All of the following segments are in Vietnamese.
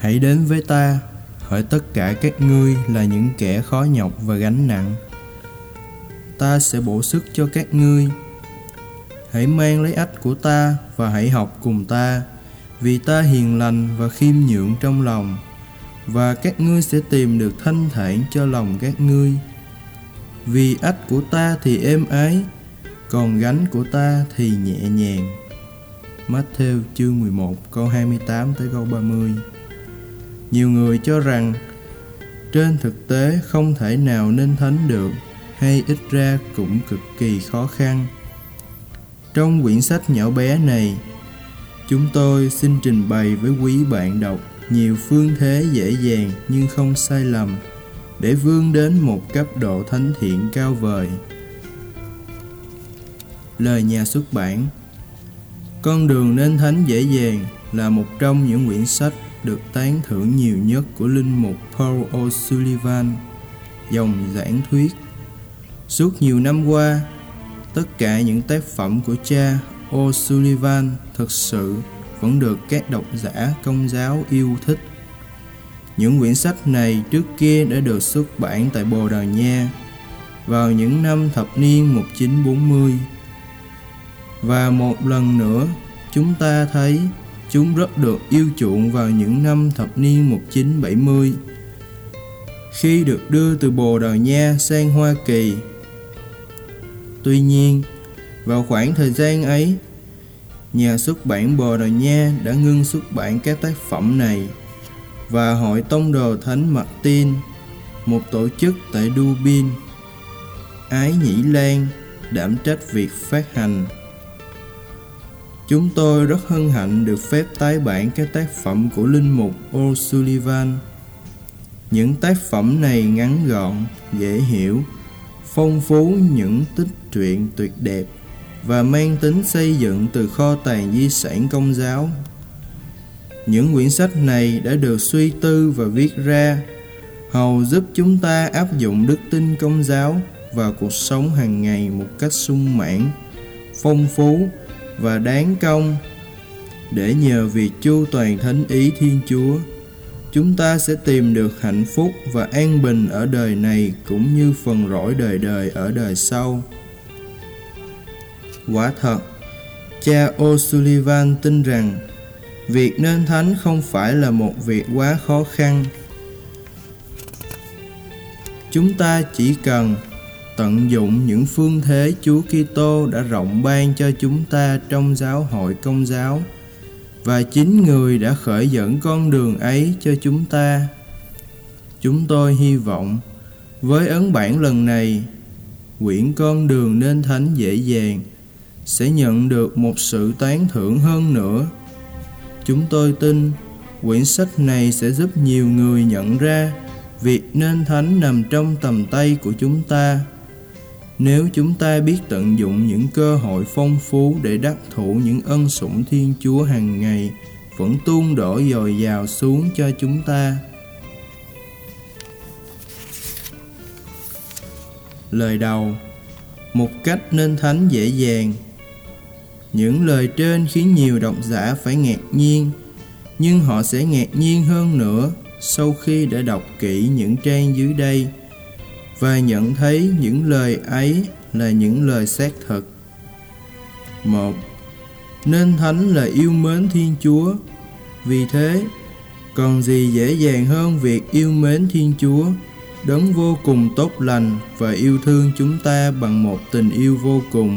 Hãy đến với ta, hỡi tất cả các ngươi là những kẻ khó nhọc và gánh nặng. Ta sẽ bổ sức cho các ngươi. Hãy mang lấy ách của ta và hãy học cùng ta, vì ta hiền lành và khiêm nhượng trong lòng, và các ngươi sẽ tìm được thanh thản cho lòng các ngươi. Vì ách của ta thì êm ái, còn gánh của ta thì nhẹ nhàng. Matthew chương 11 câu 28 tới câu 30. Nhiều người cho rằng trên thực tế không thể nào nên thánh được, hay ít ra cũng cực kỳ khó khăn. Trong quyển sách nhỏ bé này, chúng tôi xin trình bày với quý bạn đọc nhiều phương thế dễ dàng nhưng không sai lầm để vươn đến một cấp độ thánh thiện cao vời. Lời nhà xuất bản. Con đường nên thánh dễ dàng là một trong những quyển sách được tán thưởng nhiều nhất của linh mục Paul O'Sullivan, dòng giảng thuyết. Suốt nhiều năm qua, tất cả những tác phẩm của cha O'Sullivan thực sự vẫn được các độc giả Công giáo yêu thích. Những quyển sách này trước kia đã được xuất bản tại Bồ Đào Nha vào những năm thập niên 1940. Và một lần nữa, chúng ta thấy chúng rất được yêu chuộng vào những năm thập niên 1970, khi được đưa từ Bồ Đào Nha sang Hoa Kỳ. Tuy nhiên, vào khoảng thời gian ấy, nhà xuất bản Bồ Đào Nha đã ngưng xuất bản các tác phẩm này, và Hội Tông đồ Thánh Martin, một tổ chức tại Dublin, Ái Nhĩ Lan, đảm trách việc phát hành. Chúng tôi rất hân hạnh được phép tái bản các tác phẩm của linh mục O'Sullivan. Những tác phẩm này ngắn gọn, dễ hiểu, phong phú những tích truyện tuyệt đẹp và mang tính xây dựng từ kho tàng di sản Công giáo. Những quyển sách này đã được suy tư và viết ra hầu giúp chúng ta áp dụng đức tin Công giáo vào cuộc sống hàng ngày một cách sung mãn, phong phú và đáng công, để nhờ việc chu toàn thánh ý Thiên Chúa, chúng ta sẽ tìm được hạnh phúc và an bình ở đời này cũng như phần rỗi đời đời ở đời sau. Quả thật, cha O'Sullivan tin rằng việc nên thánh không phải là một việc quá khó khăn. Chúng ta chỉ cần tận dụng những phương thế Chúa Kitô đã rộng ban cho chúng ta trong giáo hội Công giáo, và chính Người đã khởi dẫn con đường ấy cho chúng ta. Chúng tôi hy vọng với ấn bản lần này, quyển Con đường nên thánh dễ dàng sẽ nhận được một sự tán thưởng hơn nữa. Chúng tôi tin quyển sách này sẽ giúp nhiều người nhận ra việc nên thánh nằm trong tầm tay của chúng ta, nếu chúng ta biết tận dụng những cơ hội phong phú để đắc thụ những ân sủng Thiên Chúa hàng ngày vẫn tuôn đổ dồi dào xuống cho chúng ta. Lời đầu. Một cách nên thánh dễ dàng. Những lời trên khiến nhiều độc giả phải ngạc nhiên, nhưng họ sẽ ngạc nhiên hơn nữa sau khi đã đọc kỹ những trang dưới đây và nhận thấy những lời ấy là những lời xác thực. 1. Nên thánh là yêu mến Thiên Chúa. Vì thế, còn gì dễ dàng hơn việc yêu mến Thiên Chúa, đấng vô cùng tốt lành và yêu thương chúng ta bằng một tình yêu vô cùng.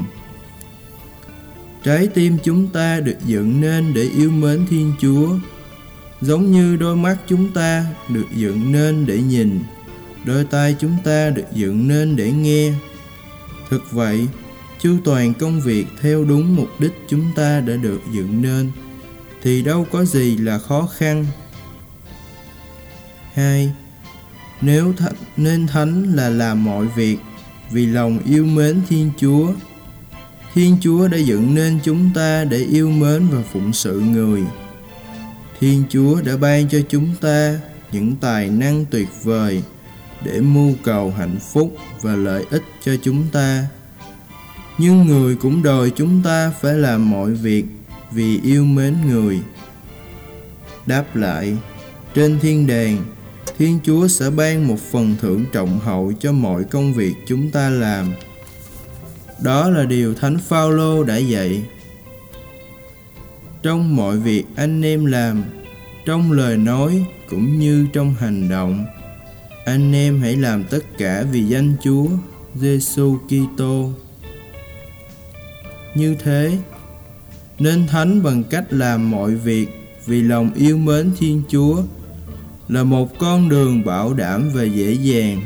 Trái tim chúng ta được dựng nên để yêu mến Thiên Chúa, giống như đôi mắt chúng ta được dựng nên để nhìn, đôi tai chúng ta được dựng nên để nghe. Thực vậy, chu toàn công việc theo đúng mục đích chúng ta đã được dựng nên, thì đâu có gì là khó khăn. 2. Nếu nên thánh là làm mọi việc vì lòng yêu mến Thiên Chúa, Thiên Chúa đã dựng nên chúng ta để yêu mến và phụng sự Người. Thiên Chúa đã ban cho chúng ta những tài năng tuyệt vời để mưu cầu hạnh phúc và lợi ích cho chúng ta. Nhưng Người cũng đòi chúng ta phải làm mọi việc vì yêu mến Người. Đáp lại, Trên thiên đàng, Thiên Chúa sẽ ban một phần thưởng trọng hậu cho mọi công việc chúng ta làm. Đó là điều Thánh Phaolô đã dạy. Trong mọi việc anh em làm, trong lời nói cũng như trong hành động, anh em hãy làm tất cả vì danh Chúa Giêsu Kitô. Như thế, nên thánh bằng cách làm mọi việc vì lòng yêu mến Thiên Chúa là một con đường bảo đảm và dễ dàng.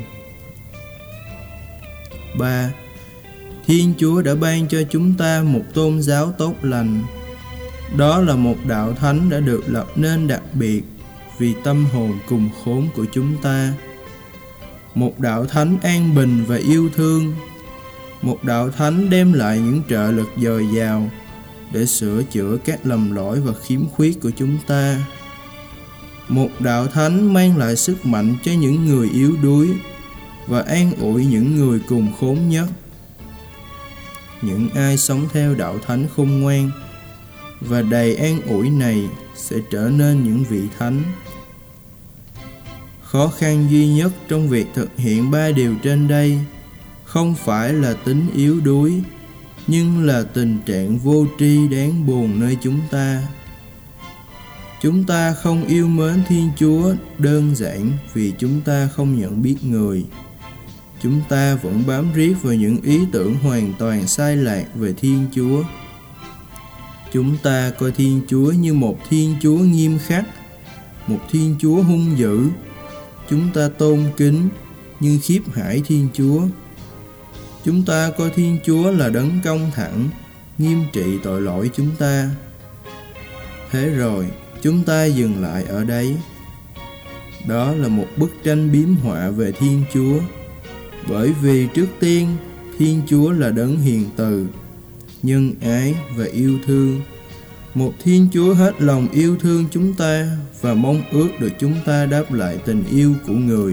3. Thiên Chúa đã ban cho chúng ta một tôn giáo tốt lành. Đó là một đạo thánh đã được lập nên đặc biệt vì tâm hồn cùng khốn của chúng ta. Một đạo thánh an bình và yêu thương. Một đạo thánh đem lại những trợ lực dồi dào để sửa chữa các lầm lỗi và khiếm khuyết của chúng ta. Một đạo thánh mang lại sức mạnh cho những người yếu đuối và an ủi những người cùng khốn nhất. Những ai sống theo đạo thánh khôn ngoan và đầy an ủi này sẽ trở nên những vị thánh. Khó khăn duy nhất trong việc thực hiện 3 điều trên đây không phải là tính yếu đuối, nhưng là tình trạng vô tri đáng buồn nơi chúng ta. Chúng ta không yêu mến Thiên Chúa đơn giản vì chúng ta không nhận biết Người. Chúng ta vẫn bám riết vào những ý tưởng hoàn toàn sai lạc về Thiên Chúa. Chúng ta coi Thiên Chúa như một Thiên Chúa nghiêm khắc, một Thiên Chúa hung dữ. Chúng ta tôn kính nhưng khiếp hãi Thiên Chúa. Chúng ta coi Thiên Chúa là đấng công thẳng, nghiêm trị tội lỗi chúng ta. Thế rồi, chúng ta dừng lại ở đấy. Đó là một bức tranh biếm họa về Thiên Chúa. Bởi vì trước tiên, Thiên Chúa là đấng hiền từ, nhân ái và yêu thương. Một Thiên Chúa hết lòng yêu thương chúng ta và mong ước được chúng ta đáp lại tình yêu của Người.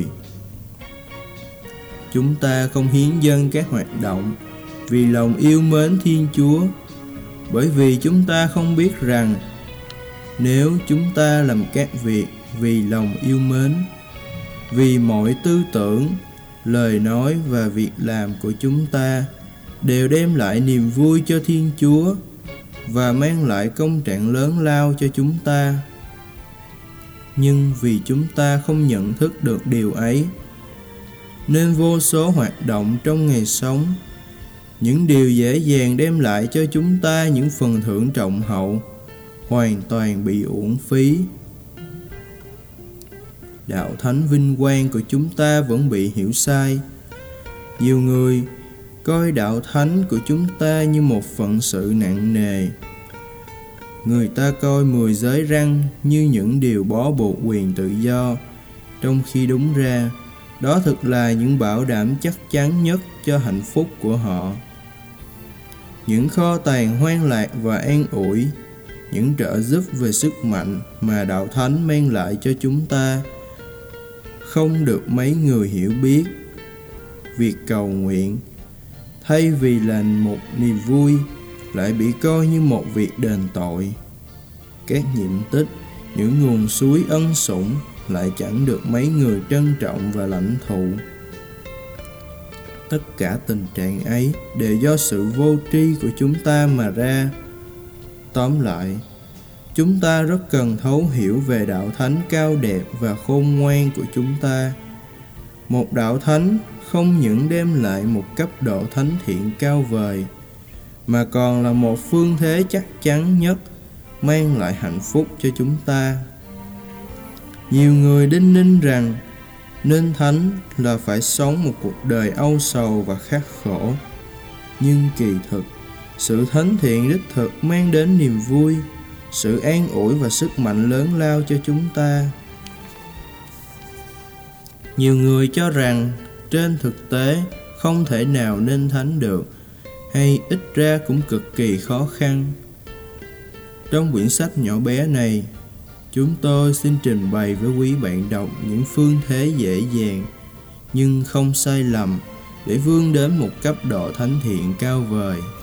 Chúng ta không hiến dâng các hoạt động vì lòng yêu mến Thiên Chúa, bởi vì chúng ta không biết rằng nếu chúng ta làm các việc vì lòng yêu mến, vì mọi tư tưởng, lời nói và việc làm của chúng ta đều đem lại niềm vui cho Thiên Chúa và mang lại công trạng lớn lao cho chúng ta. Nhưng vì chúng ta không nhận thức được điều ấy, nên vô số hoạt động trong ngày sống, những điều dễ dàng đem lại cho chúng ta những phần thưởng trọng hậu, hoàn toàn bị uổng phí. Đạo thánh vinh quang của chúng ta vẫn bị hiểu sai. Nhiều người coi đạo thánh của chúng ta như một phận sự nặng nề. Người ta coi 10 giới răn như những điều bó buộc quyền tự do, trong khi đúng ra, đó thực là những bảo đảm chắc chắn nhất cho hạnh phúc của họ. Những kho tàng hoan lạc và an ủi, những trợ giúp về sức mạnh mà đạo thánh mang lại cho chúng ta, không được mấy người hiểu biết. Việc cầu nguyện, thay vì là một niềm vui, lại bị coi như một việc đền tội. Các nhiệm tích, những nguồn suối ân sủng, lại chẳng được mấy người trân trọng và lãnh thụ. Tất cả tình trạng ấy đều do sự vô tri của chúng ta mà ra. Tóm lại, chúng ta rất cần thấu hiểu về đạo thánh cao đẹp và khôn ngoan của chúng ta. Một đạo thánh không những đem lại một cấp độ thánh thiện cao vời, mà còn là một phương thế chắc chắn nhất mang lại hạnh phúc cho chúng ta. Nhiều người đinh ninh rằng nên thánh là phải sống một cuộc đời âu sầu và khắc khổ. Nhưng kỳ thực, sự thánh thiện đích thực mang đến niềm vui, sự an ủi và sức mạnh lớn lao cho chúng ta. Nhiều người cho rằng trên thực tế không thể nào nên thánh được, hay ít ra cũng cực kỳ khó khăn. Trong quyển sách nhỏ bé này, chúng tôi xin trình bày với quý bạn đọc những phương thế dễ dàng nhưng không sai lầm để vươn đến một cấp độ thánh thiện cao vời.